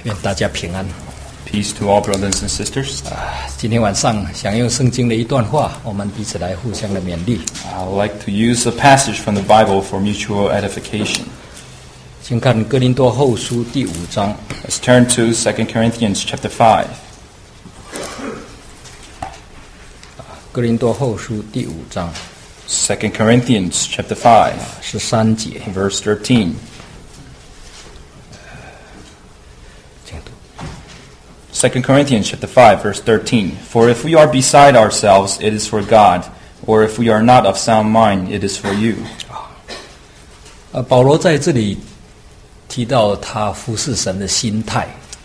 愿大家平安。 Peace to all brothers and sisters. 今天晚上想用圣经的一段话，我们彼此来互相的勉励。 I would like to use a passage from the Bible for mutual edification. 请看哥林多后书第5章。 Let's turn to 2 Corinthians chapter 5. 哥林多后书第5章 2 Corinthians chapter 5, 13节， verse 13. 请读。 2 Corinthians chapter 5, verse 13. For if we are beside ourselves, it is for God, or if we are not of sound mind, it is for you. 保罗在这里提到他服侍神的心态。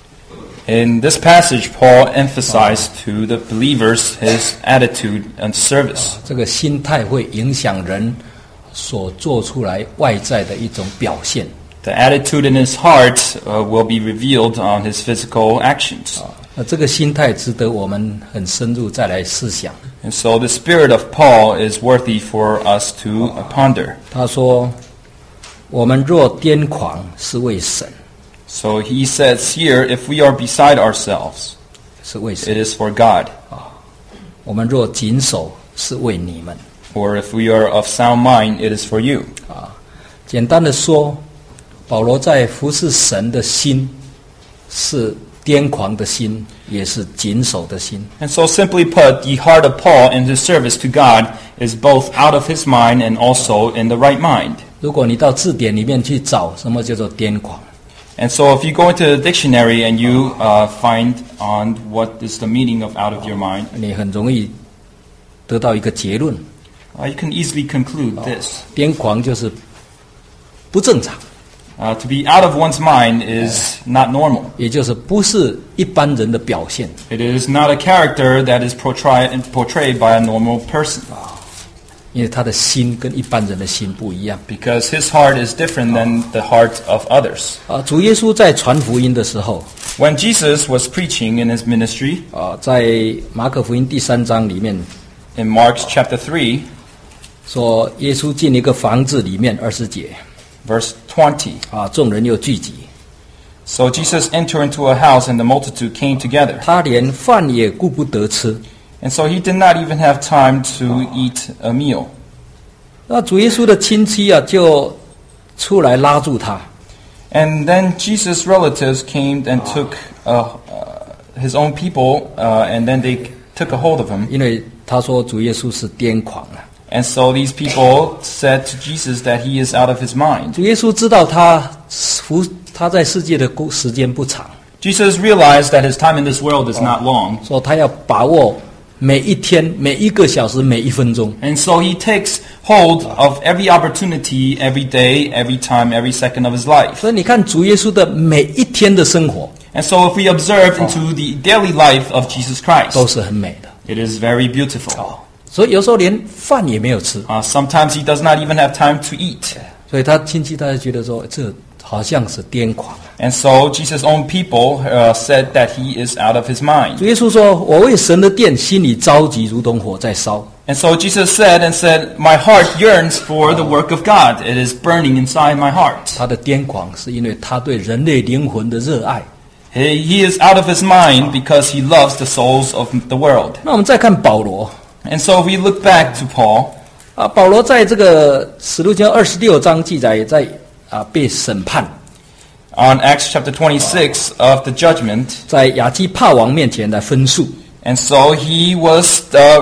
In this passage, Paul emphasized to the believers his attitude and service. 这个心态会影响人所做出来外在的一种表现。 The attitude in his heart will be revealed on his physical actions. 这个心态值得我们很深入再来思想。 And so the spirit of Paul is worthy for us to ponder. 他说：“我们若癫狂，是为神； So he says here, if we are beside ourselves, 是为神。 it is for God. 我们若谨守，是为你们。 Or if we are of sound mind, it is for you. ” 简单的说，保罗在服侍神的心是癫狂的心，也是谨守的心。 And so simply put, the heart of Paul in his service to God is both out of his mind and also in the right mind. 如果你到字典里面去找什么叫做癫狂， And so if you go into the dictionary and you find on what is the meaning of out of your mind, 你很容易得到一个结论： you can easily conclude this. 癫狂就是不正常， To be out of one's mind is not normal. 也就是不是一般人的表现。 It is not a character that is portrayed by a normal person. 因为他的心跟一般人的心不一样。 Because his heart is different than the heart of others. 主耶稣在传福音的时候， When Jesus was preaching in his ministry, 在马可福音第3章里面 in Mark chapter 3, 说，耶稣进一个房子里面，20节， verse 20. 众人又聚集， So Jesus entered into a house and the multitude came together. 他连饭也顾不得吃。 And so he did not even have time to eat a meal. 那主耶稣的亲戚就出来拉住他， And then Jesus' relatives came and took his own people, and then they took a hold of him. 因为他说主耶稣是癫狂了。 And so these people said to Jesus that he is out of his mind. 主耶稣知道他在世界的时间不长， Jesus realized that his time in this world is not long. 说他要把握每一天、每一个小时、每一分钟。 And so he takes hold of every opportunity, every day, every time, every second of his life. 所以你看主耶稣的每一天的生活 And so if we observe into the daily life of Jesus Christ, 都是很美的。 it is very beautiful. 所以有时候连饭也没有吃， Sometimes he does not even have time to eat. 所以他亲戚大家觉得说这好像是癫狂。 And so Jesus' own people said that he is out of his mind. 主耶稣说：“我为神的殿心里着急，如同火在烧。” And so Jesus said, my heart yearns for the work of God. It is burning inside my heart. 他的癫狂是因为他对人类灵魂的热爱。 He is out of his mind because he loves the souls of the world. 那我们再看保罗 And so if we look back to Paul, 保罗在这个使徒行传26章记载，在被审判， on Acts chapter 26 of the judgment, 在亚基帕王面前来分诉。 and so he was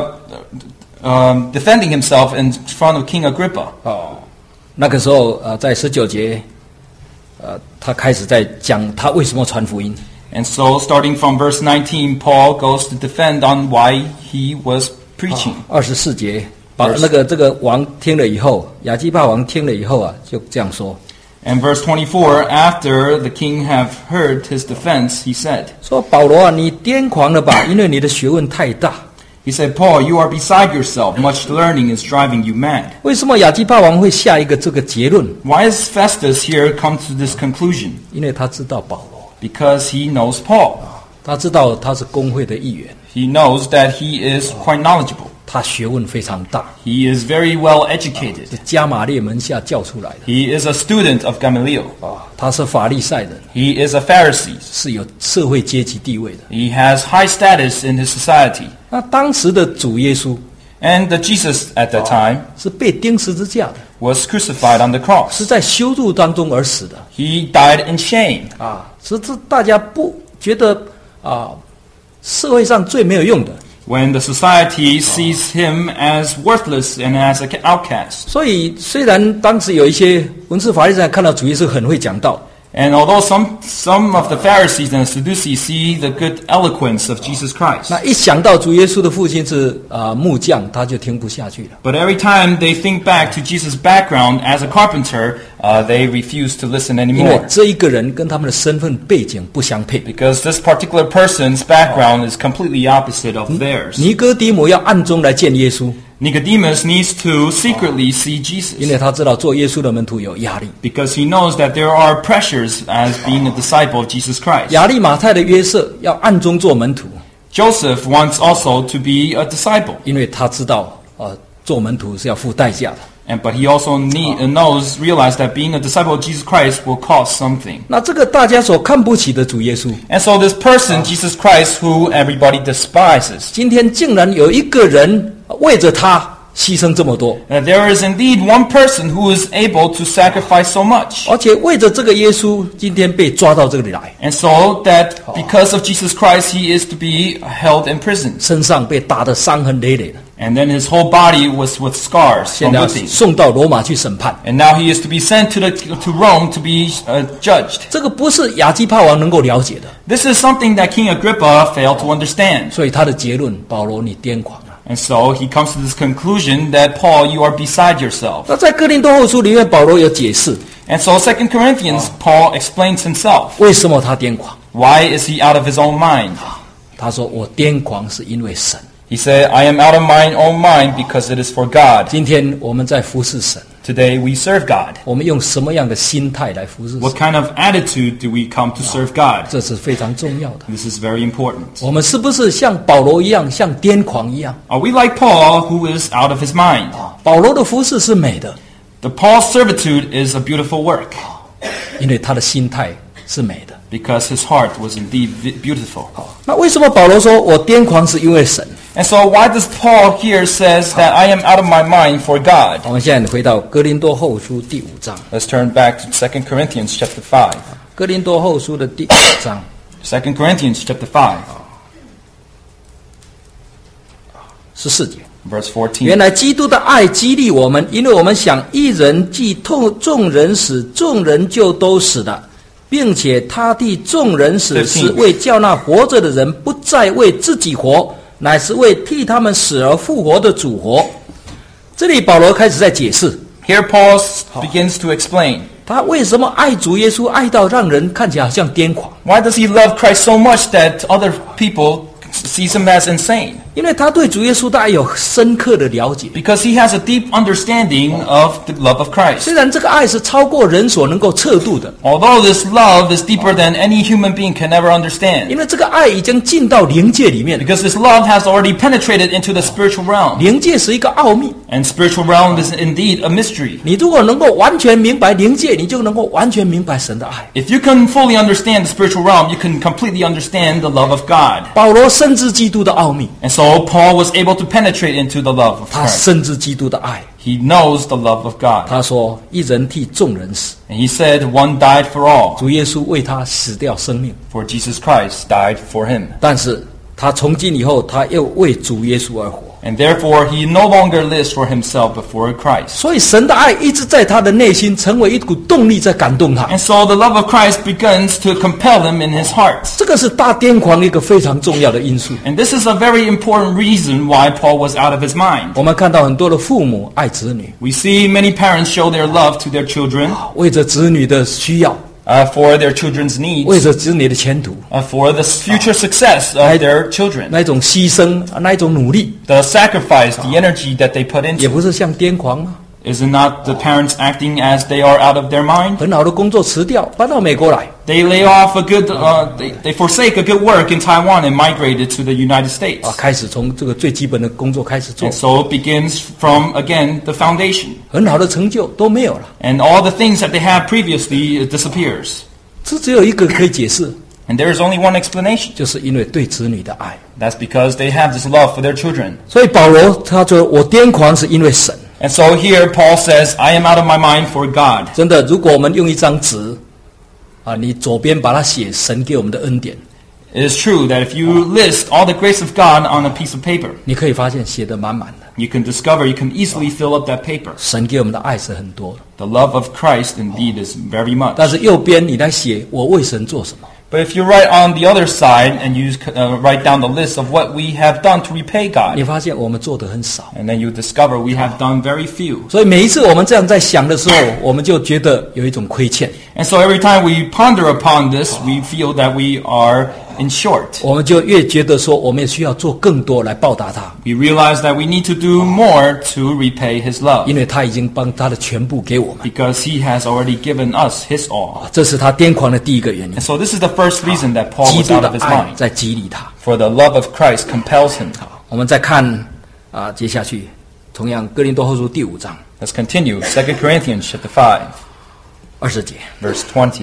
defending himself in front of King Agrippa. 那个时候在19节，他开始在讲他为什么传福音。 And so starting from verse 19, Paul goes to defend on why he was preaching. 24节，把这个王听了以后，亚基帕王听了以后就这样说。 And verse 24, after the king have heard his defense, he said, 说保罗你癫狂了吧？因为你的学问太大。 he said, Paul, you are beside yourself. Much learning is driving you mad. 为什么亚基帕王会下一个这个结论？ Why does Festus here come to this conclusion? 因为他知道保罗， Because he knows Paul. 他知道他是公会的一员， He knows that he is quite knowledgeable. 他学问非常大， He is very well educated. 是加玛列门下教出来的 He is a student of Gamaliel. 他是法利赛人， He is a Pharisee. 是有社会阶级地位的。 He has high status in his society. 那当时的主耶稣 And Jesus at that time 是被钉十字架的， was crucified on the cross. 是在羞辱当中而死的 He died in shame. 是这大家不觉得社会上最没有用的。 When the society sees him as worthless and as an outcast. 所以虽然当时有一些文士法利赛人看到主耶稣很会讲道， And although some of the Pharisees and Sadducees see the good eloquence of Jesus Christ, 那一想到主耶稣的父亲是木匠，他就听不下去了。 but every time they think back to Jesus' background as a carpenter, they refuse to listen 因为 anymore. 这一个人跟他们的身份背景不相配。 Because this particular person's background is completely opposite of theirs. 尼哥底母要暗中来见耶稣， Nicodemus needs to secretly see 因 Jesus 为他知道做耶稣的门徒有压力。 because he knows that there are pressures as being a disciple of Jesus Christ. 亚利马太的约瑟要暗中做门徒， Joseph wants also to be a disciple, 因为他知道做门徒是要付代价的。 but he also realized that being a disciple of Jesus Christ will cost something. 那这个大家所看不起的主耶稣， And so this person, Jesus Christ, who everybody despises, 今天竟然有一个人为着他牺牲这么多， there is indeed one person who is able to sacrifice so much. 而且为着这个耶稣，今天被抓到这里来， And so that because of Jesus Christ, he is to be held in prison. 身上被打得伤痕累累的， And then his whole body was with scars 现 from 在要 whipping. 送到罗马去审判。 And now he is to be sent to Rome to be judged. 这个不是亚基帕王能够了解的， This is something that King Agrippa failed to understand. 所以他的结论：保罗，你癫狂了。 And so he comes to this conclusion that, Paul, you are beside yourself. 那在哥林多后书里面，保罗有解释 And so 2 Corinthians, Paul explains himself. 为什么他癫狂。 Why is he out of his own mind? 他说：“我癫狂是因为神。 He said, I am out of my own mind because it is for God. 今天我们在服侍神， Today we serve God. 我们用什么样的心态来服侍 What 神？ kind of attitude do we come to serve God? 这是非常重要的。 This is very important. 我们是不是像保罗一样，像癫狂一样？ Are we like Paul, who is out of his mind? 保罗的服侍是美的， The Paul's servitude is a beautiful work 因为他的心态是美的。 because his heart was indeed beautiful. 那为什么保罗说我癫狂是因为神？ And so why does Paul here says that I am out of my mind for God? 我们现在回到哥林多后书第5章， Let's turn back to 2 Corinthians chapter 5. 哥林多后书的第5章 2 Corinthians chapter 5, 14节。 verse 14. 原来基督的爱激励我们，因为我们想一人既众人死，众人就都死了，并且他替众人死， 15 是为叫那活着的人不再为自己活，乃是为替他们死而复活的主活。这里保罗开始在解释， Here Paul begins to explain. 他为什么爱主耶稣，爱到让人看起来好像癫狂， Why does he love Christ so much that other people sees him as insane? 因为他对主耶稣的爱有深刻的了解。 Because he has a deep understanding of the love of Christ. 虽然这个爱是超过人所能够测度的， Although this love is deeper than any human being can ever understand. 因为这个爱已经进到灵界里面， Because this love has already penetrated into the spiritual realm. 灵界是一个奥秘。 And spiritual realm is indeed a mystery. 你如果能够完全明白灵界，你就能够完全明白神的爱。 If you can fully understand the spiritual realm, you can completely understand the love of God. 保罗深知基督的奥秘， And so Paul was able to penetrate into the love of 他 Christ. 深知基督的爱。 He knows the love of God. 他说：“一人替众人死， And he said, one died for all. 主耶稣为他死掉生命。 For Jesus Christ died for him. 但是他从今以后，他又为主耶稣而活。 And therefore he no longer lives for himself but for Christ. 所以神的爱一直在他的内心成为一股动力，在感动他。 And so the love of Christ begins to compel him in his heart. 这个是大癫狂一个非常重要的因素。 And this is a very important reason why Paul was out of his mind. 我们看到很多的父母爱子女， We see many parents show their love to their children 为着子女的需要， for their children's needs, 为着子女的前途， for the future success of their children. 那一种牺牲，那一种努力， The sacrifice, the energy that they put 也 into. 不是像癫狂吗？ Is it not the parents acting as they are out of their mind? 很好的工作辞掉，搬到美国来， They lay off a good, they forsake a good work in Taiwan and migrated to the United States. 开始从这个最基本的工作开始做， And so it begins from, again, the foundation. 很好的成就都没有了。 And all the things that they had previously, it disappears. 这只有一个可以解释， And there is only one explanation. 就是因为对子女的爱。 That's because they have this love for their children. 所以保罗他说：“我癫狂是因为神。” And so here Paul says, I am out of my mind for God. 真的，如果我们用一张纸，你左边把它写神给我们的恩典， It is true that if you list all the grace of God on a piece of paper, 你可以发现写得满满的。 you can discover, you can easily fill up that paper. 神给我们的爱是很多的， The love of Christ indeed is very much. 但是右边你来写我为神做什么， But if you write on the other side and you write down the list of what we have done to repay 你 God, 发现我们做得很少。 and then you discover we have done very few. 所以每一次我们这样在想的时候，我们就觉得有一种亏欠， And so every time we ponder upon this, we feel that we are in short. 我们就越觉得说我们也需要做更多来报答他， We realize that we need to do more to repay His love, 因为他已经帮他的全部给我们。 because He has already given us His all. 这是他癫狂的第一个原因 And，so this is the first reason that Paul 基 was 督 out 的 of his 爱 mind. 在激励他。 For the love of Christ compels him. 好，我们再看接下去，同样哥林多后书第5章 Let's continue. 2 Corinthians chapter 5, 20节。 verse 20.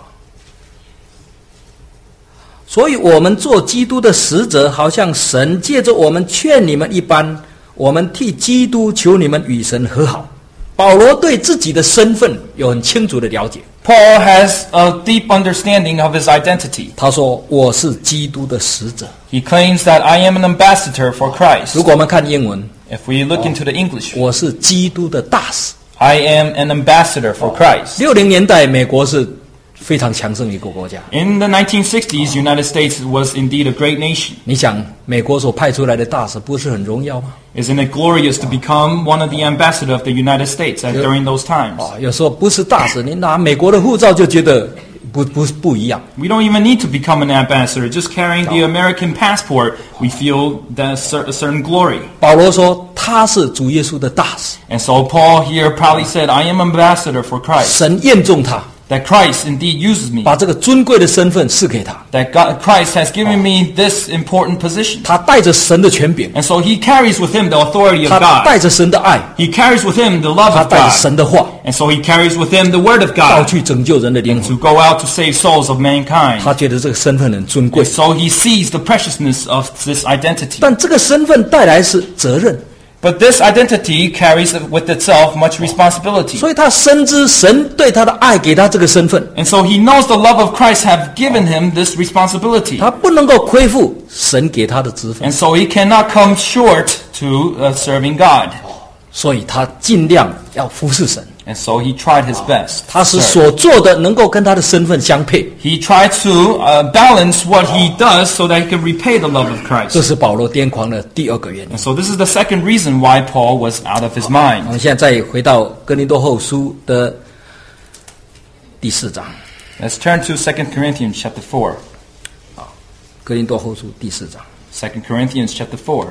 所以我们做基督的使者，好像神借着我们劝你们一般，我们替基督求你们与神和好。保罗对自己的身份有很清楚的了解， Paul has a deep understanding of his identity. 他说：“我是基督的使者。 He claims that I am an ambassador for ” Christ. 如果我们看英文， If we look into the English, 我是基督的大使。 I am an ambassador for Christ. 60年代，美国是非常强盛的一个国家。 In the 1960s, United States was indeed a great nation. 你想，美国所派出来的大使不是很荣耀吗？ Isn't it glorious to become one of the ambassadors of the United States during those times? 有时候不是大使，你拿美国的护照就觉得不一样。 We don't even need to become an ambassador. Just carrying the American passport, we feel that a certain glory. 保罗说他是主耶稣的大使， And so Paul here proudly said, I am ambassador for Christ. 神验中他， That Christ indeed uses me. 把这个尊贵的身份赐给他， That Christ has given me this important position. 他带着神的权柄， And so he carries with him the authority of 他 God. 带着神的爱， He carries with him the love 他 of 带着 God. 神的话， And so he carries with him the word of 到 God 去拯救人的灵 to 魂。 go out to save souls of mankind. 他觉得这个身份很尊贵 And，so he sees the preciousness of this identity. 但这个身份带来是责任， But this identity carries with itself much responsibility. 所以他深知神对他的爱给他这个身份， And so he knows the love of Christ have given him this responsibility. 他不能够亏负神给他的职分， And so he cannot come short to serving God. 所以他尽量要服侍神， And so he tried his best. 他使 to serve. 所做的能够跟他的身份相配。 He tried to balance what he does so that he can repay the love of 这 Christ. 是保罗癫狂的第二个原因 And。so this is the second reason why Paul was out of his 我 mind. 们现在再回到哥林多后书的第4章， Let's turn to 2 Corinthians chapter 4. 哥林多后书第4章 2 Corinthians chapter 4,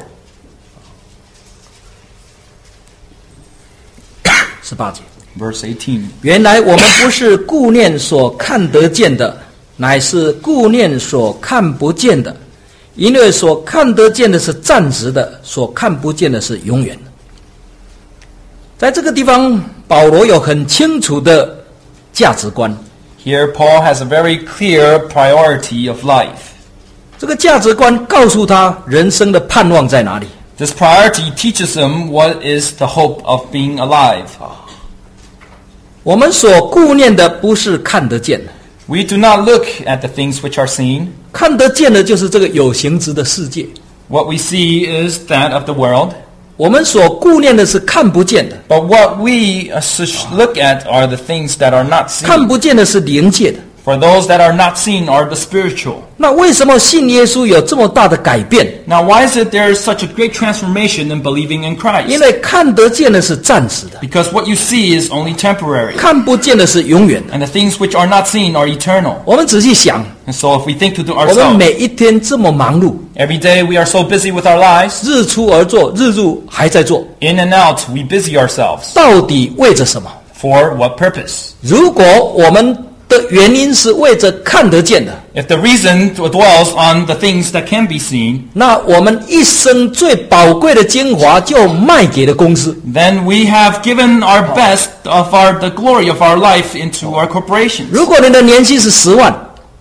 18节。 verse 18. 原来我们不是顾念所看得见的，乃是顾念所看不见的。因为所看得见的是暂时的，所看不见的是永远的。在这个地方，保罗有很清楚的价值观。 Here Paul has a very clear priority of life. 这个价值观告诉他人生的盼望在哪里。 This priority teaches him what is the hope of being alive. 我们所顾念的不是看得见的， We do not look at the things which are seen. 看得见的就是这个有形质的世界。 What we see is that of the world. 我们所顾念的是看不见的， But what we look at are the things that are not 看 seen. 不见的是灵界的。 For those that are not seen are the spiritual. 那为什么信耶稣有这么大的改变？ Now, why is it there is such a great transformation in believing in 因 Christ? 为看得见的是暂时的， Because what you see is only temporary, 看不见的是永远的。 and the things which are not seen are eternal. 我们仔细想， And so if we think to 我们 ourselves, 每一天这么忙碌， every day we are so busy with our lives, 日出而作，日入还在做， in and out we busy ourselves. 到底为着什么？ For what purpose? 如果我们的原因是为着看得见的， If the reason dwells on the things that can be seen, 那我们一生最宝贵的精华就卖给了公司。 then we have given our best of the glory of our life into our corporations. 如果你的年薪是10万，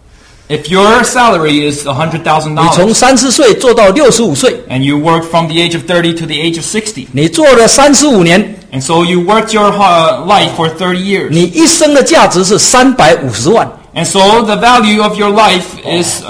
If your salary is 你 $100,000 从30岁做到65岁， and you work from the age of 30 to the age of 60, 你做了35年， and so you worked your life for 30 years, 你一生的价值是350万。 and so the value of your life is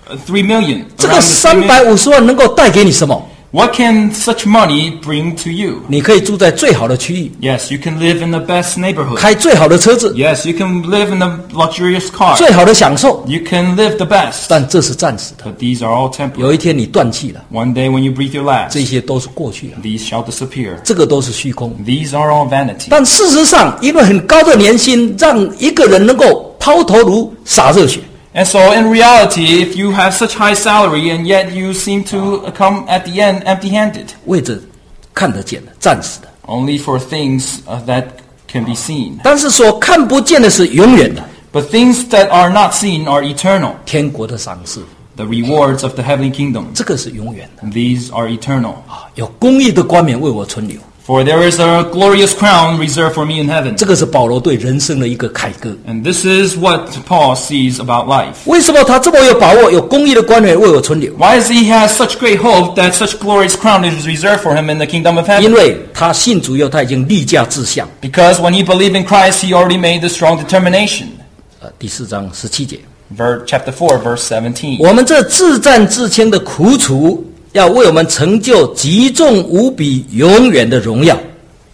3 million. 这个 around the 3 million. 350万能够带给你什么？ What can such money bring to you? 你可以住在最好的区域， Yes, you can live in the best neighborhood. 开最好的车子， Yes, you can live in the luxurious car. 最好的享受， You can live the best. 但这是暂时的。 But these are all 有 temporary. 一天你断气了， One day when you breathe your last, 这些都是过去了， these shall disappear. 这个都是虚空。 These are all vanity. 但事实上，因为很高的年薪，让一个人能够抛头颅洒热血。 And so in reality, if you have such high salary and yet you seem to come at the end empty-handed, 为着看得见的、暂时的， only for things that can be seen. 但是所看不见的是永远的。 But things that are not seen are eternal. 天国的赏赐， The rewards of the heavenly kingdom. 这个是永远的 These are eternal. 啊！有公义的冠冕为我存留， For there is a glorious crown reserved for me in heaven. 这个是保罗对人生的一个凯歌。 And this is what Paul sees about life. 为什么他这么有把握，有公义的冠冕为我存留？ Why does he have such great hope that such glorious crown is reserved for him in the kingdom of 因 heaven? 为他信主以后，他已经立下志向。 Because when he believed in Christ, he already made the strong determination. 第4章17节， Chapter 4, verse 17. 我们这自战自谦的苦楚，要为我们成就极重无比、永远的荣耀。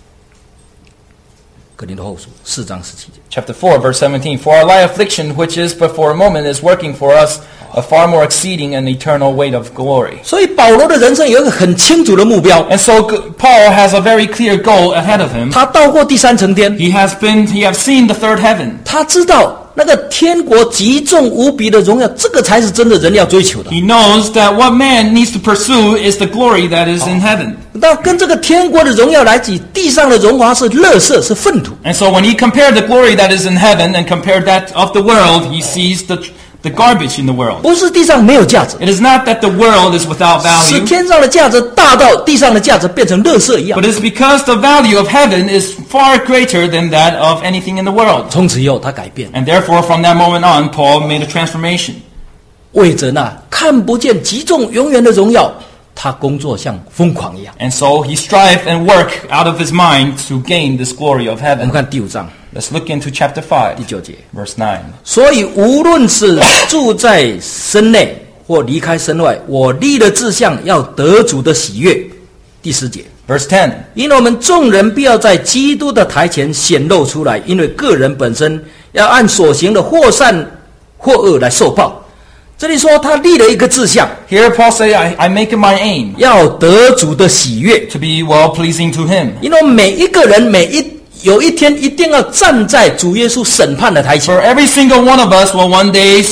哥林多后书4章17节。 Chapter 4, verse 17. For our light affliction, which is but for a moment, is working for us a far more exceeding and eternal weight of glory. 所以保罗的人生有一个很清楚的目标， And so Paul has a very clear goal ahead of him. 他到过第3层天， He has seen the third heaven. 他知道那个天国极重无比的荣耀，这个才是真的人要追求的。 He knows that what man needs to pursue is the glory that is in heaven. 那跟这个天国的荣耀来比，地上的荣华是垃圾，是粪土。 And so when he compared the glory that is in heaven and compared that of the world, he sees the garbage in the world. 不是地上没有价值， It is not that the world is without 是 value, 天上的价值大到地上的价值变成垃圾一样 but。it's because the value of heaven is far greater than that of anything in the world. 从此以后，他改变， And therefore, from that moment on, Paul made a transformation. 为着那看不见极重永远的荣耀，他工作像疯狂一样。 And so he strived and worked out of his mind to gain this glory of 我们 heaven. 看第5章 Let's look into chapter 5, 第9节。 verse 9. 所以无论是住在身内或离开身外，我立了志向，要得主的喜悦。第10节。 Verse 10. 因为我们众人必要在基督的台前显露出来，因为个人本身要按所行的或善或恶来受报。这里说他立了一个志向， Here Paul say, I make it my aim 要得主的喜悦。 to be well-pleasing to him. 因为每一个人有一天一定要站在主耶稣审判的台前， For every single one of us will one day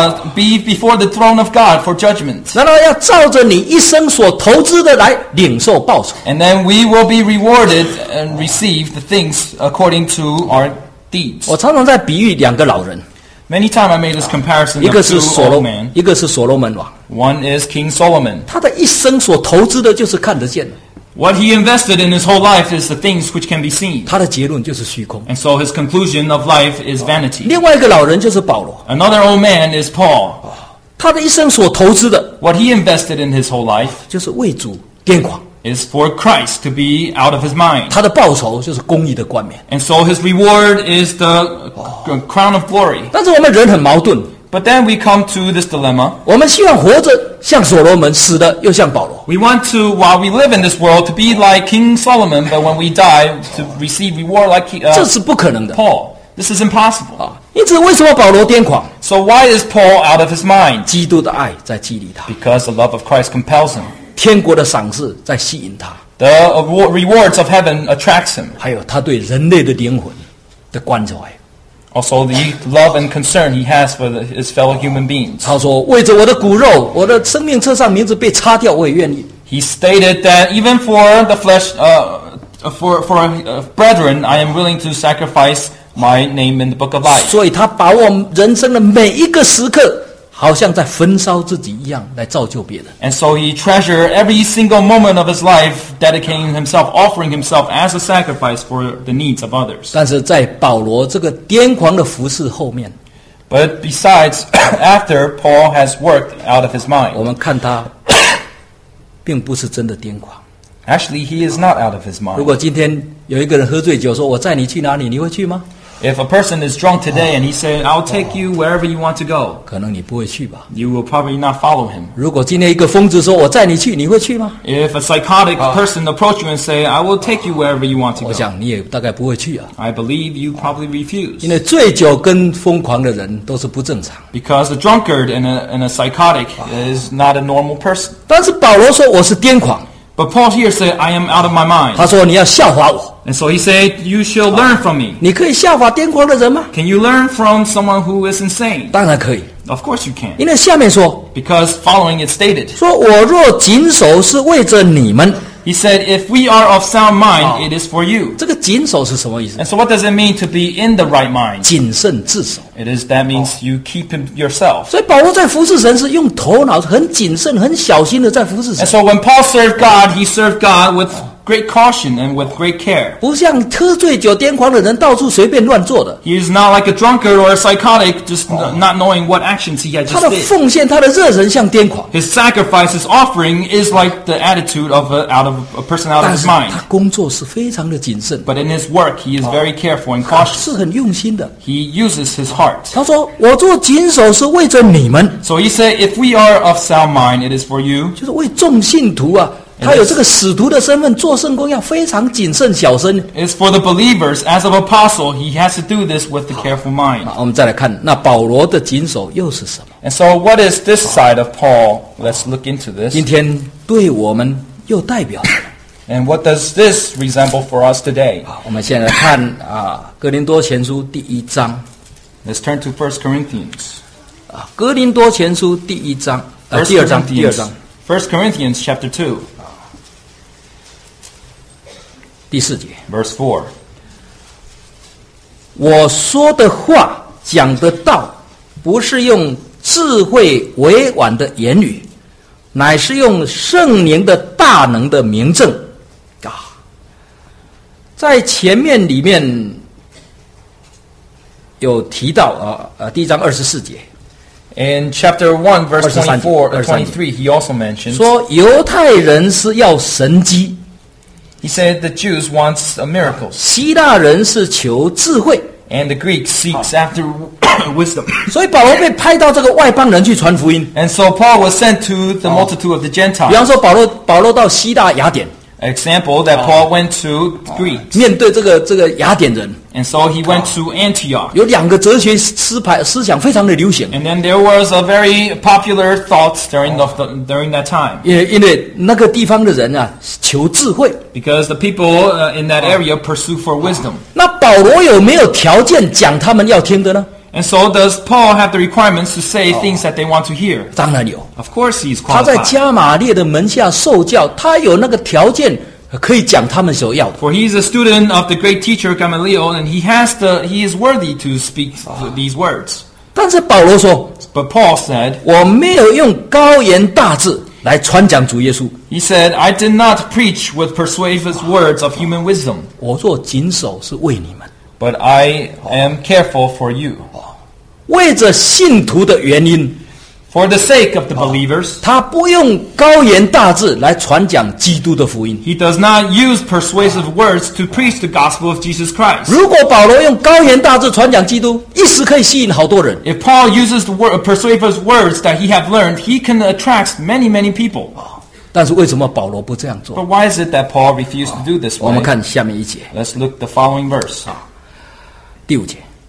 be before the throne of God for judgment. 然后要照着你一生所投资的来领受报酬。 And then we will be rewarded and receive the things according to our deeds. 我常常在比喻2个老人， Many times I made this comparison 一 of 个 two 是所 old 罗 men. 一个是所罗门王， One is King Solomon. 他的一生所投资的就是看得见的， What he invested in his whole life is the things which can be seen. 他的结论就是虚空。 And so his conclusion of life is vanity. 另外一个老人就是保罗， Another old man is Paul. 他的一生所投资的 What he invested in his whole life 就是为主癫狂， is for Christ to be out of his mind. 他的报酬就是公义的冠冕。 And so his reward is the crown of glory. 但是我们人很矛盾， But then we come to this dilemma. 我们希望活着像所罗门，死的又像保罗。 We want to, while we live in this world, to be like King Solomon, but when we die, to receive reward like 这是不可能的 Paul. This is impossible. 啊！ 因此，为什么保罗癫狂？ So why is Paul out of his mind? 基督的爱在激励他， Because the love of Christ compels him. 天国的赏赐在吸引他， The rewards of heaven attracts him. 还有他对人类的灵魂的关怀。 Also, the love and concern he has for his fellow human beings. 他说：“为着我的骨肉，我的生命册上名字被擦掉，我也愿意。” He stated that even for the flesh, for brethren, I am willing to sacrifice my name in the book of life. 所以他把握人生的每一个时刻，好像在焚烧自己一样，来造就别人。 And so he treasured every single moment of his life, dedicating himself, offering himself as a sacrifice for the needs of others. 但是在保罗这个癫狂的服事后面， But besides, after Paul has worked out of his 我 mind, 们看他并不是真的癫狂。 actually he is not out of his 如 mind. 果今天有一个人喝醉酒说：“我载你去哪里？”你会去吗？ If a person is drunk today and he said, I'll take you wherever you want to go, 可能你不会去吧。 you will probably not follow him. 如果今天一个疯子说：“我载你去”，你会去吗？ If a psychotic person approach you and say, I will take you wherever you want to 我 go, 想你也大概不会去啊， I believe you probably 因 refuse. 为醉酒跟疯狂的人都是不正常。 Because a drunkard and a psychotic is not a normal person. 但是保罗说：“我是癫狂。 But Paul here said, I am out of my ” mind. 他说：“你要效法我。 And so he said, you shall learn from me. ” 你可以效法癫狂的人吗？ Can you learn from someone who is insane? 当然可以， Of course you can. 因为下面说 Because following it stated, 说：“我若谨守，是为着你们。 he said, if we are of sound mind, it is for you. ” 这个谨守是什么意思？ And so what does it mean to be in the right mind? 谨慎自守。 That means you keep yourself. 所以保罗在服侍神是用头脑很谨慎、很小心的在服侍 And 神， so when Paul served God, he served God with great caution and with great care. 不像喝醉酒癫狂的人到处随便乱做的。 He is not like a drunkard or a psychotic, just not knowing what actions he had 他 just 的 did. 奉献、他的热忱像癫狂， His sacrifice, his offering is like the attitude of a person out of 但 his 是 mind. 他工作是非常的谨慎， But in his work, he is very careful and 他 cautious. 是很用心的。 He uses his heart. 他说：“我做谨守是为着你们， So he said, if we are of sound mind, it is for you. 就是为众信徒啊。他有这个使徒的身份，做圣工要非常谨慎小心。 It is for the believers. As of apostle, he has to do this with the careful mind. 好，我们再来看，那保罗的谨守又是什么？ And so what is this side of Paul? Let's look into this. 今天对我们又代表什么？ And what does this resemble for us today? 好，我们现在来看哥林多前书第1章 Let's turn to 1 Corinthians. 哥林多前书第1章 1 第2章第2章 Corinthians chapter 2, 第4节。 verse 4. 我说的话讲的道，不是用智慧委婉的言语，乃是用圣灵的大能的明证啊。在前面里面有提到第1章24节 In chapter 1, verse 23 23, he also mentions, 说犹太人是要神迹， he said the Jews wants miracles, 希腊人是求智慧， and the Greek seeks after wisdom. 所以保罗被派到这个外邦人去传福音。 And so Paul was sent to the multitude of the 比方 Gentiles. 说保罗到希腊雅典， Example that Paul went to Greece. 面对这个雅典人， And so he went to Antioch. 有2个哲学思想非常的流行， And then there was a very popular thought during that time. 因为那个地方的人啊求智慧。 Because the people in that area pursue for wisdom. 那保罗有没有条件讲他们要听的呢？ And so does Paul have the requirements to say things that they want to hear? 当然有。 Of course he's 他在 qualified. 加玛列的门下受教，他有那个条件可以讲他们所要的。 For he's a student of the great teacher Gamaliel, and he is worthy to speak these words. 但是保罗说 But Paul said, 我没有用高言大志来传讲主耶稣， he said, I did not preach with persuasive words of human wisdom, 我做谨守是为你们， but I am careful for you. 为着信徒的原因， For the sake of the believers, 他不用高言大志来传讲基督的福音。 he does not use persuasive words to preach the gospel of Jesus Christ. 如果保罗用高言大志传讲基督，一时可以吸引好多人。 If Paul uses the persuasive words that he have learned, he can attract many, many people. 但是为什么保罗不这样做？ But why is it that Paul refused to do this 我们 way? 看下面1节 Let's look the following verse. 第5节，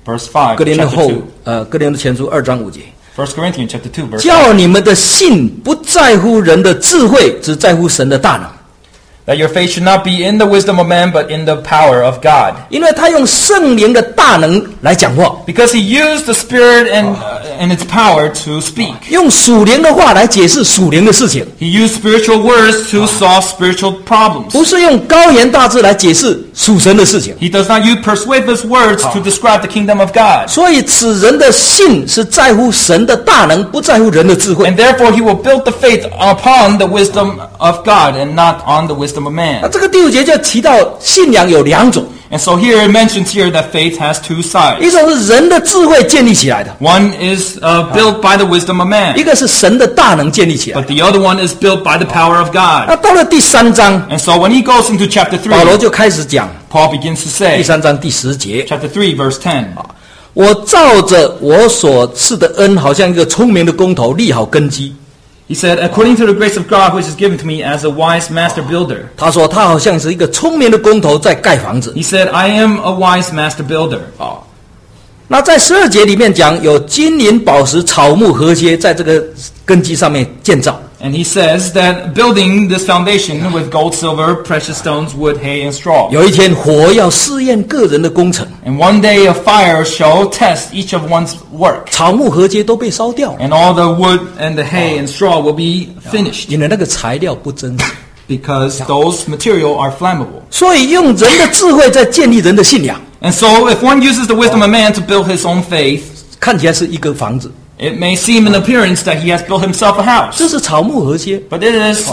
Verse 5, 哥林多 chapter 2. 哥林多前书2章5节， 1 Corinthians chapter 2, verse 5. 叫你们的信不在乎人的智慧，只在乎神的大能。 That your faith should not be in the wisdom of man, but in the power of God. 因为他用圣灵的大能来讲话， Because he used the Spirit and its power to speak. 用属灵的话来解释属灵的事情， He used spiritual words to solve spiritual problems. 不是用高言大志来解释属神的事情。 He does not use persuasive words to describe the kingdom of God. 所以此人的信是在乎神的大能，不在乎人的智慧。 And therefore he will build the faith upon the wisdom of God and not on the wisdom of 那 man. 这个第5节就提到信仰有2种， And so here it mentions here that faith has two sides. 一种是人的智慧建立起来的， One is built by the wisdom of man, 一个是神的大能建立起来 but。the other one is built by the power of 那 God. 到了第3章， And so when he goes into chapter 保罗 3, 就开始讲 Paul begins to 第 say, 3章第10节， chapter 3, verse 10, 我照着我所赐的恩，好像一个聪明的工头，立好根基。 he said, according to the grace of God which is given to me as a wise master builder. 他说他好像是一个聪明的工头在盖房子。 He said, I am a wise master builder. 那在12节里面讲，有金银宝石、草木禾秸，在这个根基上面建造。 And he says that building this foundation with gold, silver, precious stones, wood, hay, and straw. 有一天火要试验个人的工程， And one day a fire shall test each of one's work. 草木禾秸都被烧掉了， And all the wood and the hay and straw will be finished 因为那个材料不真实。 because those material are flammable. 所以用人的智慧在建立人的信仰， And so if one uses the wisdom of man to build his own faith, 看起来是一个房子， it may seem in appearance that he has built himself a house. 这是草木禾秸， But it is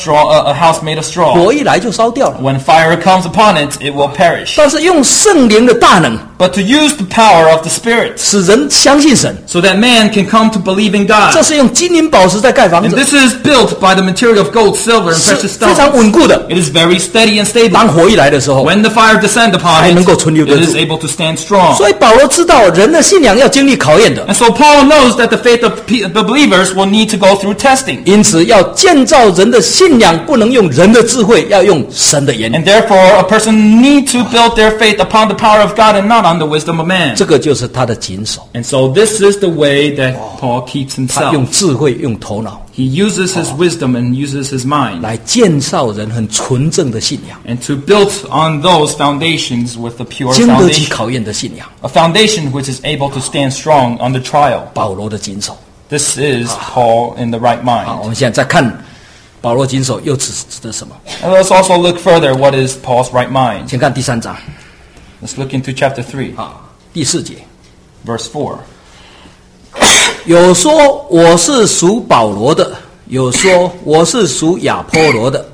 a house made of straw. 火一来就烧掉了。 When fire comes upon it, it will perish. 但是用圣灵的大能， But to use the power of the Spirit 使人相信神， so that man can come to believe in 这 God. 是用金银宝石在盖房 And 子， this is built by the material of gold, silver, and 是 precious 非常 stones. 稳固的。 It is very steady and stable. 当火一来的时候， When the fire descends upon 还 it, 能够存留得 it 住。 is able to stand strong. 所以保罗知道人的信仰要经历考验的， And so Paul knows that the faith of the believers will need to go through testing. 因此要建造人的信仰，不能用人的智慧，要用神的言语。 And therefore, a person needs to build their faith upon the power of God and not on the wisdom of man. 这个就是他的谨守， And so this is the way that Paul keeps 他用 himself. 智慧、用头脑 He uses his wisdom and uses his mind 来建造人很纯正的信仰， and to build on those foundations with a pure 经得起 foundation. 考验的信仰。 A foundation which is able to stand strong under trial. 保罗的谨守。 This is Paul in the right 好， mind. 我们现在再看保罗谨守又指的什么？ And let's also look further. What is Paul's right mind? 先看第3章 Let's look into chapter 3, 第4节， verse 4. 有说我是属保罗的，有说我是属亚波罗的。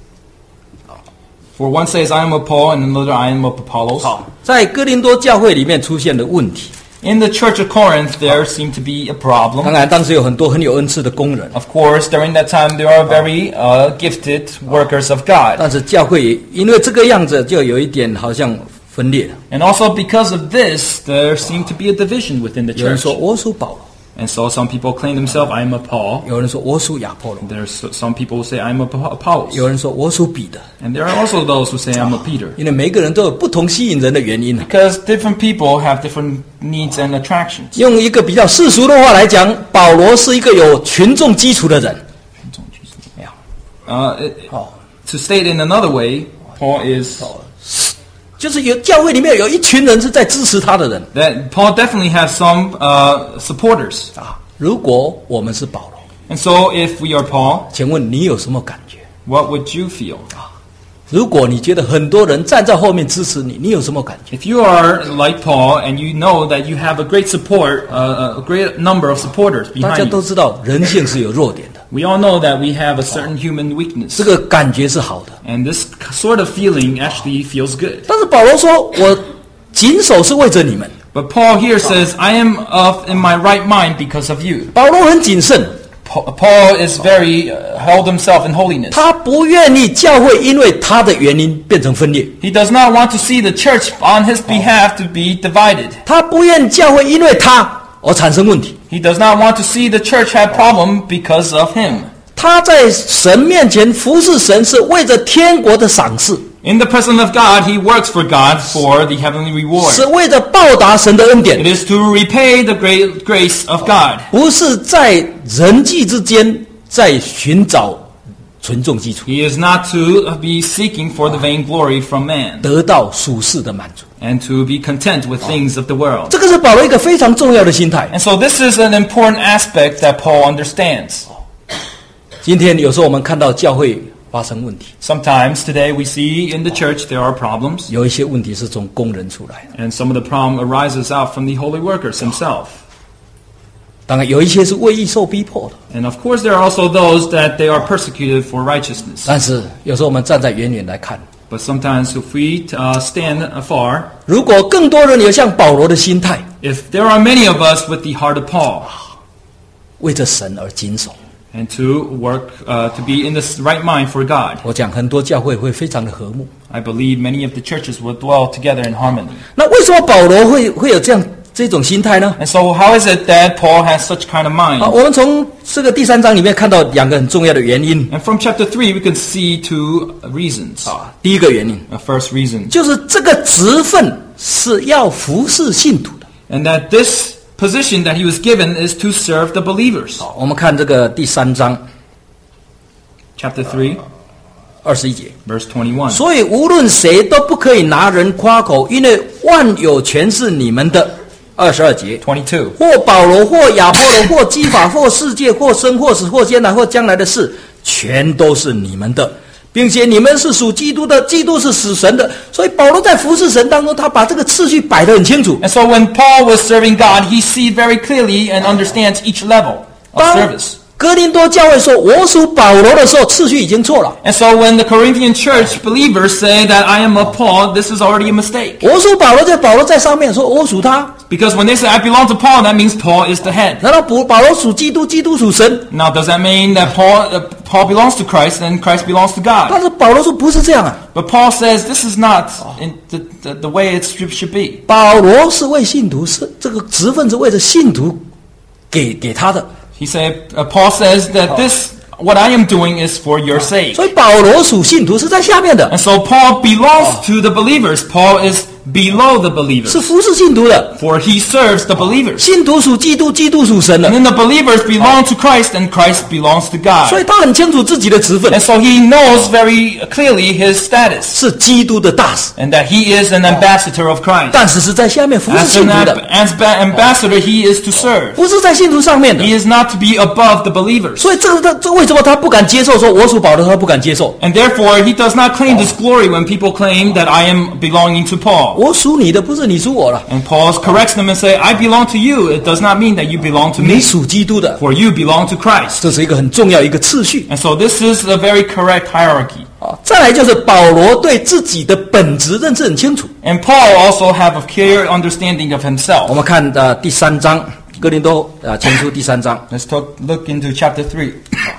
For one says, I am of Paul, and another, I am of Apollos. 好，在哥林多教会里面出现的问题， In the church of Corinth, there seemed to be a 当 problem. 然当时有很多很有恩赐的工人， Of course, during that time, there are very gifted workers of God. 但是教会也因为这个样子，就有一点好像分裂了。 And also because of this, there seemed to be a division within the 有人 church. 说我属保罗， And so some people claim themselves, I am of Paul. 有人说我属亚波罗， There's some people who say, I am of Apollos. 有人说我属彼得， And there are also those who say, I'm of Peter. 因为每个人都有不同吸引人的原因。 Because different people have different needs and attractions. 用一个比较世俗的话来讲，保罗是一个有群众基础的人。没有 哦， To state in another way, Paul is 就是有教会里面有一群人是在支持他的人 that Paul definitely has some supporters. 啊。如果我们是保罗， And so if we are Paul, 请问你有什么感觉？ what would you feel? 如果你觉得很多人站在后面支持你，你有什么感觉？ If you are like Paul and you know that you have a great support, a great number of supporters 大家 behind 都 you, 知道人性是有弱点的， we all know that we have a certain human weakness. 这个感觉是好的。 And this sort of feeling actually feels good. 但是保罗说：“我谨守是为着你们。 But Paul here says, I am in my right mind because of you. ” 保罗很谨慎， Paul is very held himself in holiness. 他不愿意教会因为他的原因变成分裂， He does not want to see the church on his behalf to be divided. 他不愿教会因为他而产生问题。 He does not want to see the church have problem because of him. 他在神面前服侍神是为着天国的赏赐， In the presence of God, he works for God for the heavenly reward. 是为了报答神的恩典， It is to repay the great grace of God. 不是在人际之间在寻找群众基础， He is not to be seeking for the vainglory from man 得到属世的满足。 and to be content with things of the world. 这个是保罗一个非常重要的心态。 And so this is an important aspect that Paul understands. 今天有时候我们看到教会发生问题， Sometimes today we see in the church there are problems, 有一些问题是从工人出来的， and some of the problem arises out from the holy workers himself. 当然有一些是为义受逼迫的。 And of course there are also those that they are persecuted for righteousness. 但是有时候我们站在远远来看， But sometimes if we stand afar, 如果更多人有像保罗的心态， if there are many of us with the heart of Paul, 为着神而谨守， and to work to be in this right mind for God, 我讲很多教会会非常的和睦。 I believe many of the churches will dwell together in harmony. 那为什么保罗会有这种心态呢？ And so how is it that Paul has such kind of 好， mind? 我们从这个第3章里面看到2个很重要的原因。 And from chapter 3 we can see 2 reasons. 第一个原因 A first reason, 就是这个职分是要服侍信徒的。 and that this position that he was given is to serve the believers. 好，我们看这个第3章 Chapter 3, 21节。 verse 21. 所以无论谁都不可以拿人夸口，因为万有全是你们的。22节， 22. 或保罗，或亚波罗，或基法，或世界，或生，或死，或将来，或将来的事，全都是你们的，并且你们是属基督的，基督是属神的。所以保罗在服侍神当中，他把这个次序摆得很清楚。 And so when Paul was serving God, he sees very clearly and understands each level of 当 service. 哥林多教会说我属保罗的时候，次序已经错了。 And so when the Corinthian church believers say that I am of Paul, this is already a mistake. 我属保罗，保罗在上面说我属他。 Because when they say I belong to Paul, that means Paul is the head. 难道保罗属基督，基督属神？ Now does that mean that Paul belongs to Christ and Christ belongs to 但 God? 是保罗说不是这样啊， But Paul says this is not in the way it should be. 保罗是为信徒，是这个职分是为着信徒给他的。 Paul says that what I am doing is for your sake. 所以保罗属信徒是在下面的， And so Paul belongs to the believers. Paul is below the believers. 是服侍信徒的。 For he serves the believers. 信徒属基督，基督属神的 And，then the believers belong to Christ and Christ belongs to 所以 God. 他很清楚自己的职分 And so he knows very clearly his status. 是基督的大使， And that he is an ambassador of Christ. 但是是在下面服侍 As 信 an 徒的， ambassador, he is to serve. 不是在信徒上面的。 He is not to be above the believers. 所以这为什么他不敢接受说我属保罗，他不敢接受？ And therefore, he does not claim this glory when people claim that I am belonging to Paul. 我属你的，不是你属我了， And Paul corrects them and say, I belong to you. It does not mean that you belong to 你 me. 属基督的。 For you belong to Christ. 这是一个很重要一个次序 And so this is a very correct hierarchy. 啊。再来就是保罗对自己的本质认识很清楚。 And Paul also have a clear understanding of 我 himself. 们看第3章，哥林多前书第3章 Let's look into chapter 3,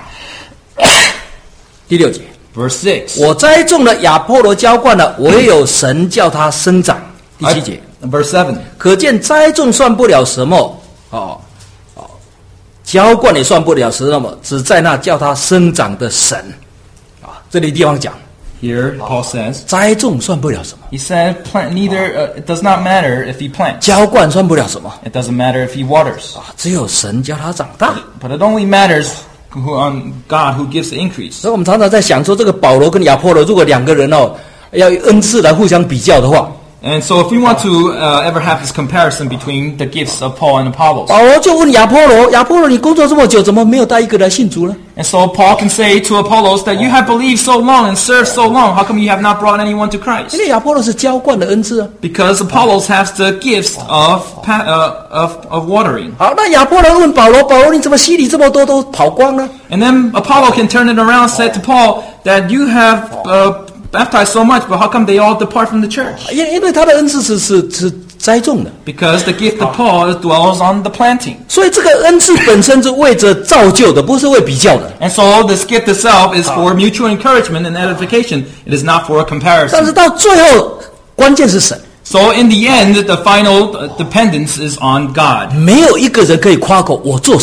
第6节。 verse 6. 我栽种了，亚波罗浇灌了，唯有神叫它生长。第7节， Verse 7. 可见栽种算不了什么，浇灌也算不了什么，只在那叫它生长的神。这里地方讲， Here, Paul says, 栽种算不了什么， he said, it does not matter if he plants. 浇灌算不了什么， It doesn't matter if he waters. 只有神叫它长大。 But it only matters God who gives the increase. 所以我们常常在想说，这个保罗跟亚波罗，如果2个人要用恩赐来互相比较的话， And so if we want to ever have this comparison between the gifts of Paul and Apollos, 保罗就问亚波罗：“亚波罗，你工作这么久，怎么没有带一个来信主呢？” and so Paul can say to Apollos that you have believed so long and served so long, how come you have not brought anyone to 因 Christ? 为亚波罗是浇灌的恩赐啊。 Because Apollos has the gifts of watering. 好，那亚波罗问保罗：“保罗，你怎么洗礼这么多都跑光了？” And then Apollo can turn it around and say to Paul that you have baptized so much, but how come they all depart from the church? 因为他的恩赐是栽种的， Because the gift of Paul dwells on the planting. 所以这个恩赐本身是为着造就的，不是为比较的。 And so this gift itself is for mutual encouragement and edification. It is not for a 但是 comparison. 到最后，关键是神， So in the end, the final dependence is on God. 没有一个人可以夸口我做什么，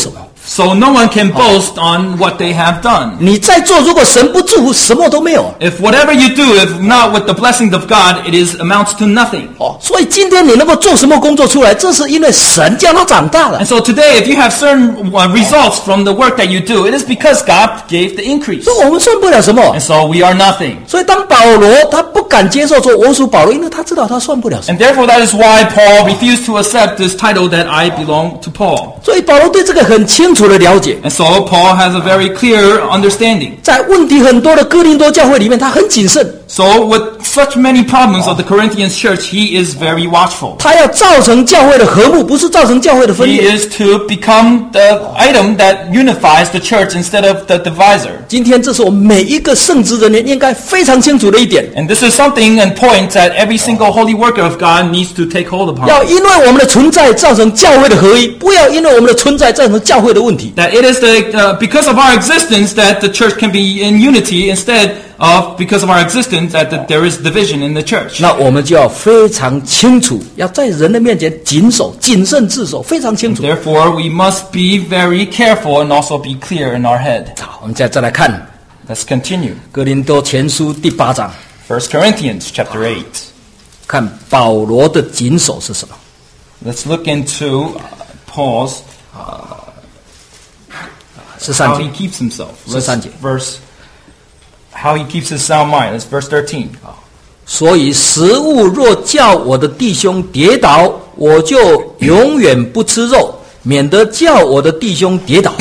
So no one can boast on what they have done. 你在做，如果神不祝福，什么都没有。 If whatever you do, if not with the blessing of God, it is amounts to nothing. 所以今天你能够做什么工作出来，这是因为神叫他长大了 And。so today, if you have certain results from the work that you do, it is because God gave the increase. 所以我们算不了什么 And。so we are nothing. 所以当保罗他不敢接受说我属保罗，因为他知道他算不了什么。 And therefore, that is why Paul refused to accept this title that I belong to Paul. 所以保罗对这个很清楚的了解。 And so Paul has a very clear understanding. 在问题很多的哥林多教会里面，他很谨慎， So with such many problems of the Corinthians church, he is very watchful. 他要造成教会的和睦，不是造成教会的分 He 裂。 is to become the item that unifies the church instead of the divisor. 今天这是我们每一个圣职人员应该非常清楚的一点。 And this is something and point that every single holy worker of God needs to take hold upon. 要因为我们的存在造成教会的合一，不要因为我们的存在造成教会的问题。 That it is because of our existence that the church can be in unity instead of because of our existence that there is division in the church. 那我们就要非常清楚，要在人的面前谨守、谨慎自守，非常清楚。 Therefore, we must be very careful and also be clear in our head. 好，我们再来看 Let's continue. 哥林多前书第8章， 1 Corinthians chapter 8. 看保罗的谨守是什么。 Let's look into Paul's 13 how 节 he keeps himself. 13节 Verse how he keeps his sound mind. That's verse 13. 所以食物若叫我的弟兄跌倒，我就永远不吃肉，免得叫我的弟兄跌倒。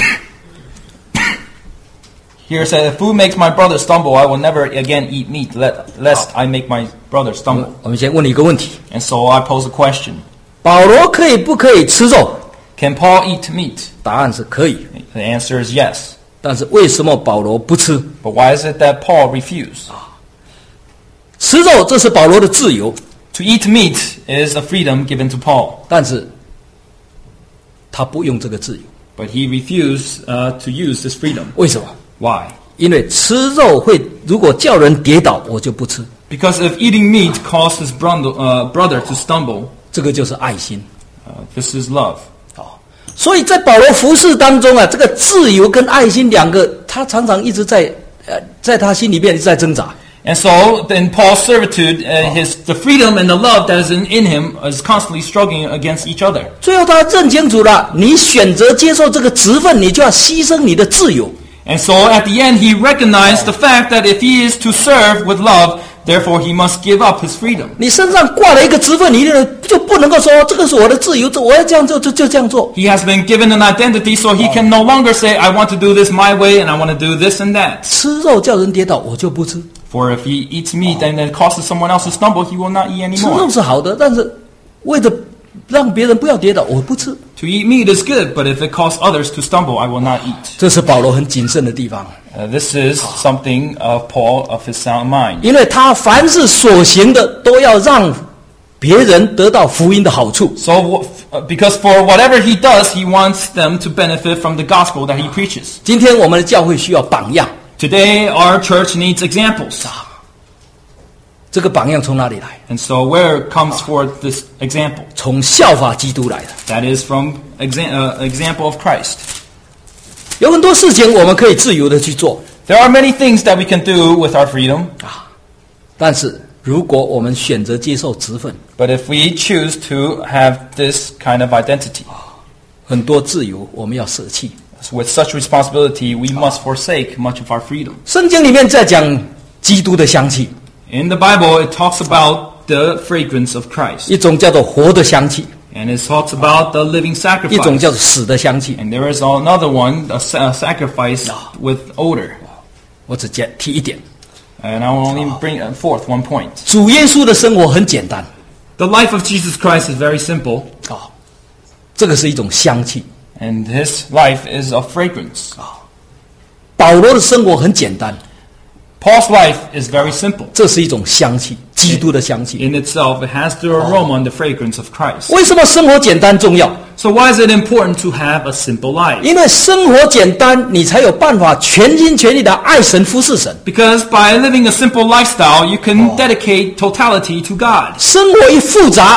Here it says, if food makes my brother stumble, I will never again eat meat, lest I make my brother stumble. 我们先问你一个问题： And so I pose a question. 保罗可以不可以吃肉？ Can Paul eat meat? 答案是可以， The answer is yes. 但是为什么保罗不吃？ But why is it that Paul refused? 吃肉这是保罗的自由， To eat meat is a freedom given to Paul. 但是他不用这个自由， But he refused to use this freedom. 为什么？ Why? 因为吃肉会如果叫人跌倒，我就不吃。 Because if eating meat causes brother to stumble, 这个就是爱心。 this is love. 所以在保罗服事当中啊，这个自由跟爱心两个，他常常一直在他心里面一直在挣扎。 And so, in Paul's servitude, the freedom and the love that is in him is constantly struggling against each other. 最后他认清楚了，你选择接受这个职分，你就要牺牲你的自由。 And so, at the end, he recognized the fact that if he is to serve with love, therefore he must give up his freedom. 你身上挂了一个职分，你就不能够说这个是我的自由，我要这样做就这样做。 He has been given an identity, so he can no longer say, I want to do this my way and I want to do this and that. 吃肉叫人跌倒，我就不吃。 For if he eats meat and then causes someone else to stumble, he will not eat 吃肉 anymore. 是好的，但是为了让别人不要跌倒，我不吃。 To eat meat is good, but if it causes others to stumble, I will not eat. 这是保罗很谨慎的地方， This is something of Paul of his sound mind. 因为他凡是所行的都要让别人得到福音的好处。 So, because for whatever he does, he wants them to benefit from the gospel that he preaches. 今天我们的教会需要榜样， Today, our church needs examples. 这个榜样从哪里来？ And so where comes forth this example? 从效法基督来的。 That is from example of Christ. 有很多事情我们可以自由的去做， There are many things that we can do with our freedom, 但是如果我们选择接受职分， but if we choose to have this kind of identity, 很多自由我们要舍弃。 with such responsibility, we must forsake much of our freedom. 圣经里面在讲基督的香气， In the Bible, it talks about the fragrance of Christ. 一种叫做活的香气， And it talks about the living 一种 sacrifice. 叫做死的香气。 And there is another one, a sacrifice with odor. 我只提一点， And I will only bring forth one point. 主耶稣的生活很简单 The life of Jesus Christ is very simple, 啊，这个是一种香气。 and his life is a fragrance. 保罗的生活很简单， Paul's life is very simple. 这是一种香气，基督的香气。 In itself, it has the aroma and the fragrance of Christ. 为什么生活简单重要？ So why is it important to have a simple life? 因为生活简单，你才有办法全心全意的爱神、服侍神。 Because by living a simple lifestyle, you can dedicate totality to God. 生活一复杂，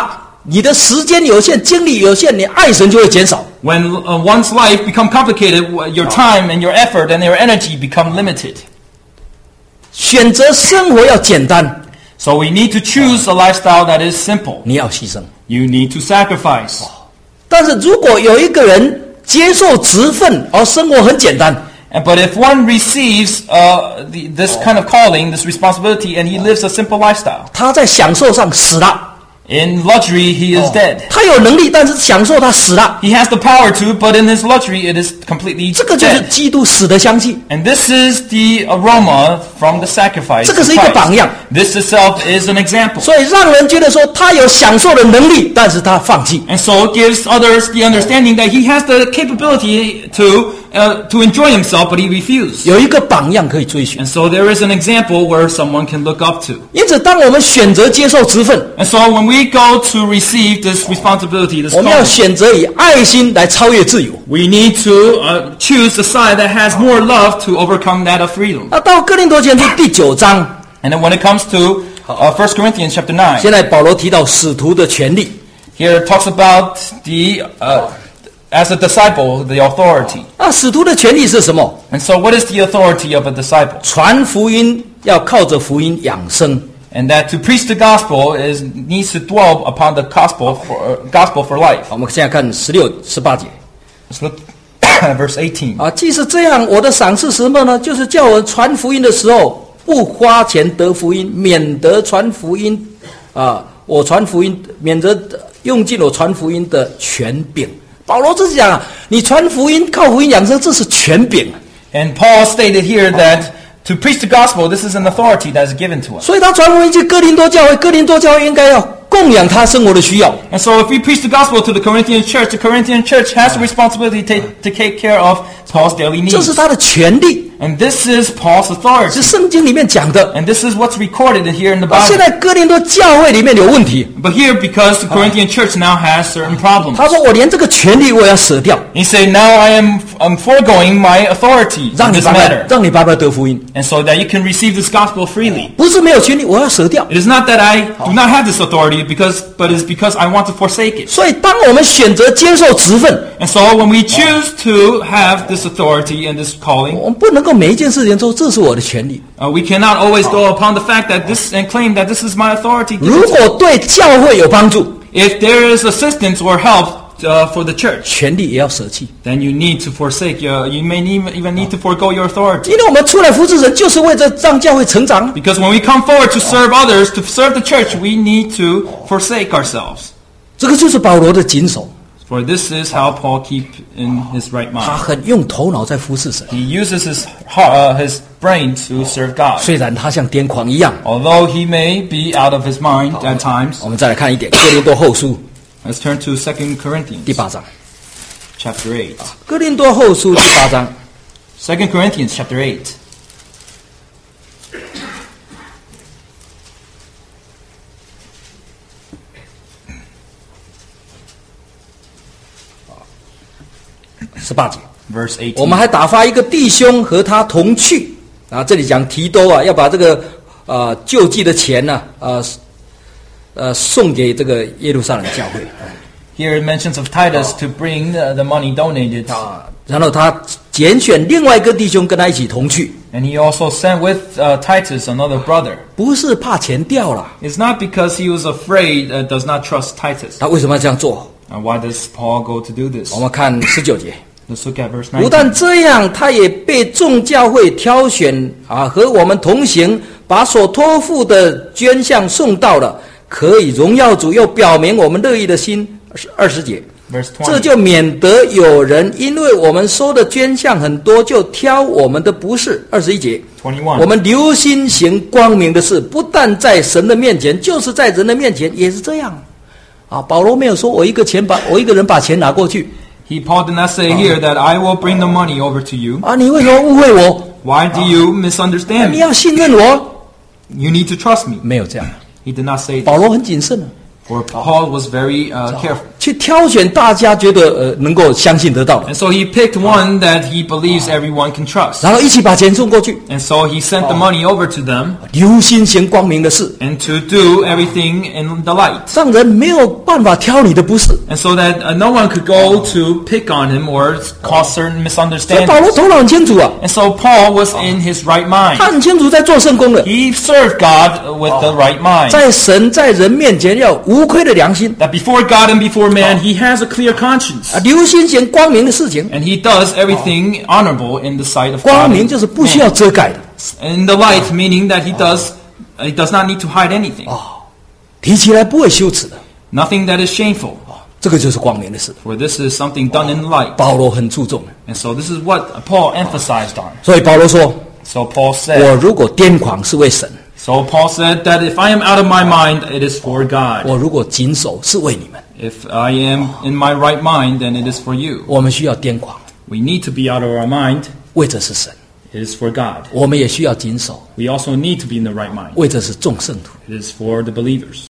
你的时间有限，精力有限，你爱神就会减少。 When one's life become complicated, your time and your effort and your energy become limited. 选择生活要简单， So we need to choose a lifestyle that is simple. 你要牺牲。 You need to sacrifice. 但是如果有一个人接受职分而生活很简单， But if one receives this kind of calling, this responsibility, and he lives a simple lifestyle, 他在享受上死了。 in luxury he is dead. 他有能力，但是享受他死了。 He has the power to, but in his luxury it is completely 这个就是 dead. 基督死的香气。 And this is the aroma from the sacrifice. 这个 of 是一个 Christ. 榜样。 This itself is an example. 所以让人觉得说他有享受的能力，但是他放弃。 And so it gives others the understanding that he has the capability to enjoy himself, but he refused. 有一个榜样可以追寻。 And so there is an example where someone can look up to. 因此，当我们选择接受职分， And so when we go to receive this responsibility, this 我们要 calling, 选择以爱心来超越自由。 we need to choose the side that has more love to overcome that of freedom. 那到哥林多前书第9章， And then when it comes to 1 Corinthians chapter 9, 现在保罗提到使徒的权利。 here it talks about the as a disciple, the authority. 那使徒的权利是什么？ And so what is the authority of a disciple? 传福音要靠着福音养生。 And that to preach the gospel needs to dwell upon the gospel for life. 我们现在看16、18节 Let's look at verse 18. 啊。既是这样，我的赏赐是什么呢？就是叫我传福音的时候不花钱得福音，免得传福音我传福音，免得用尽我传福音的权柄。保罗这是讲啊，你传福音靠福音养生，这是权柄。 And Paul stated here that to preach the gospel, this is an authority that is given to us. 所以他传福音去哥林多教会，哥林多教会应该要供养他生活的需要。 And so if we preach the gospel to the Corinthian church has the responsibility to take care of Paul's daily 这是 needs. 他的权利， And this is Paul's authority. 是圣经里面讲的。 And this is what's recorded here in the 现 Bible. 在哥林多教会里面有问题， But here, because the Corinthian church now has certain problems, 他说我连这个权利我也要舍掉， he said, now I'm foregoing my authority 让 in 你 this 白白 matter. 让你白白得福音。 And so that you can receive this gospel freely. 不是没有权利，我要舍掉。 It is not that I do not have this authority, but it's because I want to forsake it. 所以当我们选择接受职分， And so when we choose to have this authority and this calling, 我们不能够每一件事情说这是我的权利。 we cannot always go upon the fact that this and claim that this is my authority. 如果对教会有帮助， If there is assistance or help for the church, 权利也要舍弃。 then you need to forsake. You may even need to forego your authority. 因为我们出来服侍神，就是为着让教会成长。 Because when we come forward to serve others, to serve the church, we need to forsake ourselves. 这个就是保罗的谨守， For this is how Paul keep in his right 他 mind. 很用头脑在服侍神。 He uses his brain to serve God. 虽然他像癫狂一样。 Although he may be out of his mind at times. 我们再来看一点，哥林多后书 Let's turn to 2 Corinthians 第8章。 chapter 8. 哥林多后书第8章， 2 Corinthians chapter 8. 18节。 Verse 18. 我们还打发一个弟兄和他同去啊，这里讲提多啊，要把这个救济的钱呢送给这个耶路撒冷教会 Here it mentions of Titus to bring the money donated. 啊，然后他拣选另外一个弟兄跟他一起同去， And he also sent with Titus another brother. 不是怕钱掉了， It's not because he was afraid, does not trust Titus. 他为什么要这样做？ Why does Paul go to do this? 我们看19节。 Let's look at verse 不 19. 但这样，他也被众教会挑选啊，和我们同行，把所托付的捐项送到了，可以荣耀主，又表明我们乐意的心。20节， Verse 这 20. 就免得有人因为我们收的捐项很多，就挑我们的不是。21节， 21. 我们留心行光明的事，不但在神的面前，就是在人的面前也是这样。啊，保罗没有说我一个人把钱拿过去。 Paul did not say here that I will bring the money over to you. 啊，你为什么误会我？ Why do you misunderstand 你 me? 要信任我。 You need to trust me. 没有这样， He did not say 保 this. 罗很谨慎的， For Paul was very careful. 去挑选大家觉得能够相信得到的， And so he picked one that he believes everyone can trust. 然后一起把钱送过去， And so he sent the money over to them 留心行光明的事， and to do everything in the light. 让人没有办法挑你的不是。 And so that no one could go to pick on him or cause certain 所以保罗 misunderstandings. 头脑很清楚啊， And so Paul was in his right 他 mind. 很清楚在做圣工的， He served God with the right mind. 在神在人面前要有无愧的良心 That before God and before man, he has a clear conscience. 啊，留心行光明的事情。 And he does everything honorable in the sight of 光 God. 明就是不需要遮盖的， In the light, meaning that he does not need to hide anything. 提起来不会羞耻的， Nothing that is shameful. 这个就是光明的事。 For this is something done in light. 保罗很注重， And so this is what Paul emphasized on. 所以保罗说 So Paul：“ 我 said, 如果癫狂是为神， So Paul said that if I am out of my mind, it is for God. 我如果谨守是为你们。 If I am in my right mind, then it is for you. 我们需要癫狂， We need to be out of our mind. 为的是神； It is for God. 我们也需要谨守， We also need to be in the right mind. 为的是众圣徒。” It is for the believers.